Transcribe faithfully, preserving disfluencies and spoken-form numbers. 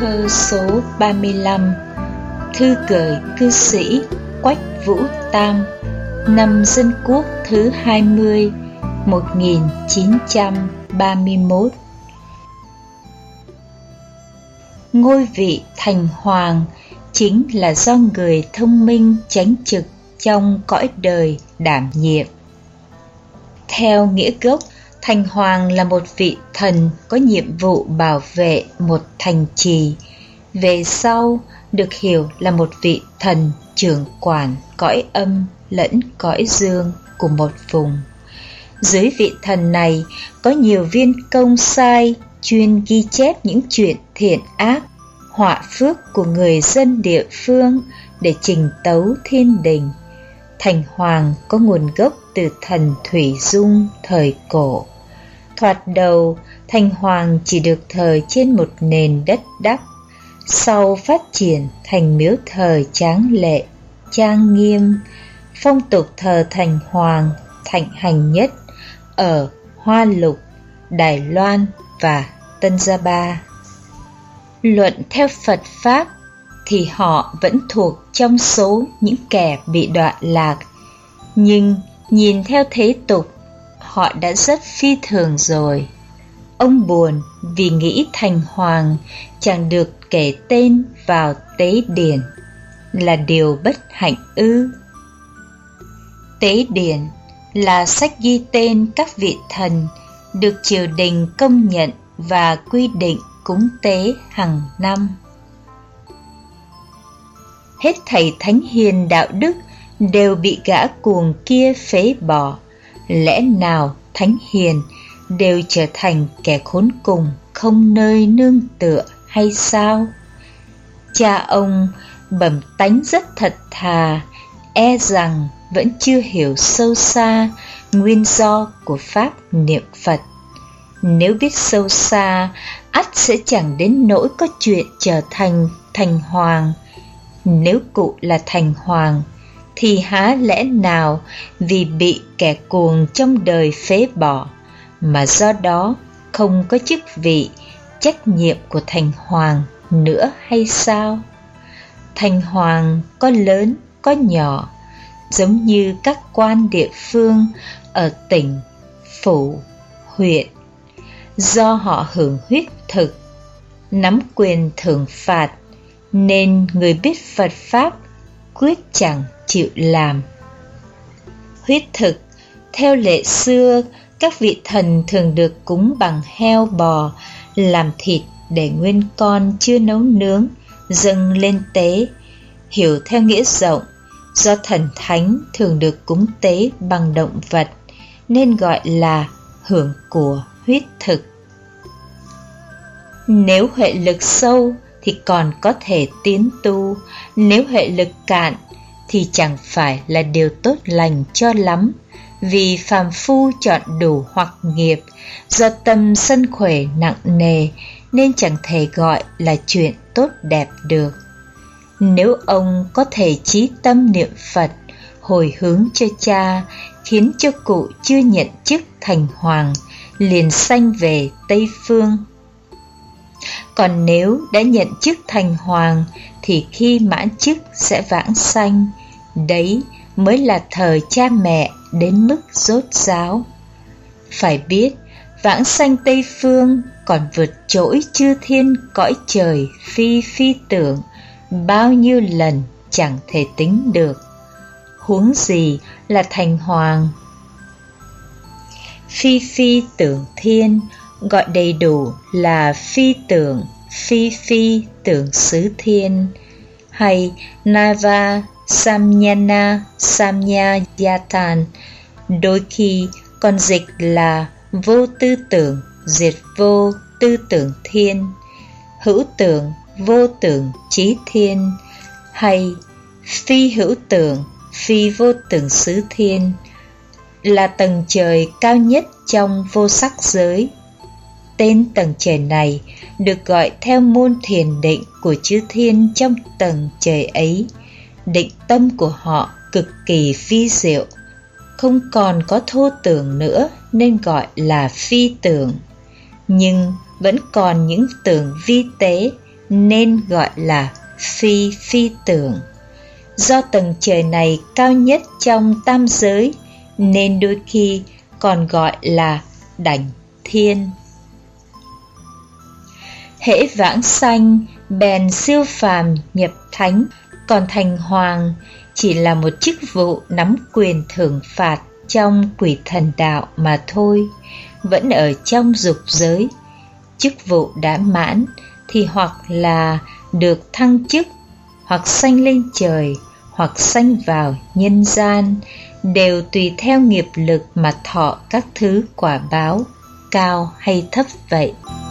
thơ số ba mươi lăm, thư gửi cư sĩ Quách Vũ Tam, năm Dân Quốc thứ hai mươi, một nghìn chín trăm ba mươi mốt. Ngôi vị thành hoàng chính là do người thông minh chánh trực trong cõi đời đảm nhiệm. Theo nghĩa gốc, thành hoàng là một vị thần có nhiệm vụ bảo vệ một thành trì, về sau được hiểu là một vị thần trưởng quản cõi âm lẫn cõi dương của một vùng. Dưới vị thần này có nhiều viên công sai chuyên ghi chép những chuyện thiện ác, họa phước của người dân địa phương để trình tấu thiên đình. Thành hoàng có nguồn gốc từ thần Thủy Dung thời cổ. Thoạt đầu, thành hoàng chỉ được thờ trên một nền đất đắp, sau phát triển thành miếu thờ tráng lệ, trang nghiêm. Phong tục thờ thành hoàng thịnh hành nhất ở Hoa Lục, Đài Loan và Tân Gia Ba. Luận theo Phật Pháp thì họ vẫn thuộc trong số những kẻ bị đọa lạc, nhưng nhìn theo thế tục, họ đã rất phi thường rồi. Ông buồn vì nghĩ thành hoàng chẳng được kể tên vào tế điển, là điều bất hạnh ư? Tế điển là sách ghi tên các vị thần được triều đình công nhận và quy định cúng tế hàng năm. Hết thảy thánh hiền đạo đức đều bị gã cuồng kia phế bỏ. Lẽ nào thánh hiền đều trở thành kẻ khốn cùng không nơi nương tựa hay sao? Cha ông bẩm tánh rất thật thà, e rằng vẫn chưa hiểu sâu xa nguyên do của pháp niệm Phật. Nếu biết sâu xa, ắt sẽ chẳng đến nỗi có chuyện trở thành thành hoàng. Nếu cụ là thành hoàng, thì há lẽ nào vì bị kẻ cuồng trong đời phế bỏ, mà do đó không có chức vị, trách nhiệm của thành hoàng nữa hay sao? Thành hoàng có lớn, có nhỏ, giống như các quan địa phương ở tỉnh, phủ, huyện. Do họ hưởng huyết thực, nắm quyền thưởng phạt, nên người biết Phật Pháp quyết chẳng chịu làm. Huyết thực, theo lệ xưa, các vị thần thường được cúng bằng heo bò, làm thịt để nguyên con chưa nấu nướng, dâng lên tế. Hiểu theo nghĩa rộng, do thần thánh thường được cúng tế bằng động vật, nên gọi là hưởng của huyết thực. Nếu huệ lực sâu thì còn có thể tiến tu, nếu huệ lực cạn thì chẳng phải là điều tốt lành cho lắm, vì phàm phu chọn đủ hoặc nghiệp, do tâm sân khỏe nặng nề nên chẳng thể gọi là chuyện tốt đẹp được. Nếu ông có thể chí tâm niệm Phật, hồi hướng cho cha, khiến cho cụ chưa nhận chức thành hoàng, liền sanh về Tây Phương. Còn nếu đã nhận chức thành hoàng, thì khi mãn chức sẽ vãng sanh. Đấy mới là thờ cha mẹ đến mức rốt ráo. Phải biết, vãng sanh Tây Phương còn vượt trội chư thiên cõi trời phi phi tưởng, bao nhiêu lần chẳng thể tính được. Huống gì là thành hoàng. Phi phi tưởng thiên, gọi đầy đủ là phi tưởng, phi phi tưởng xứ thiên, hay Nava Samyana Samyayatan, đôi khi còn dịch là vô tư tưởng diệt vô tư tưởng thiên, hữu tưởng vô tưởng chí thiên, hay phi hữu tưởng phi vô tưởng xứ thiên, là tầng trời cao nhất trong vô sắc giới. Tên tầng trời này được gọi theo môn thiền định của chư thiên trong tầng trời ấy. Định tâm của họ cực kỳ vi diệu, không còn có thô tưởng nữa nên gọi là phi tưởng. Nhưng vẫn còn những tưởng vi tế nên gọi là phi phi tưởng. Do tầng trời này cao nhất trong tam giới nên đôi khi còn gọi là đảnh thiên. Hễ vãng sanh bèn siêu phàm nhập thánh, còn thành hoàng chỉ là một chức vụ nắm quyền thưởng phạt trong quỷ thần đạo mà thôi, vẫn ở trong dục giới. Chức vụ đã mãn thì hoặc là được thăng chức, hoặc sanh lên trời, hoặc sanh vào nhân gian, đều tùy theo nghiệp lực mà thọ các thứ quả báo, cao hay thấp vậy.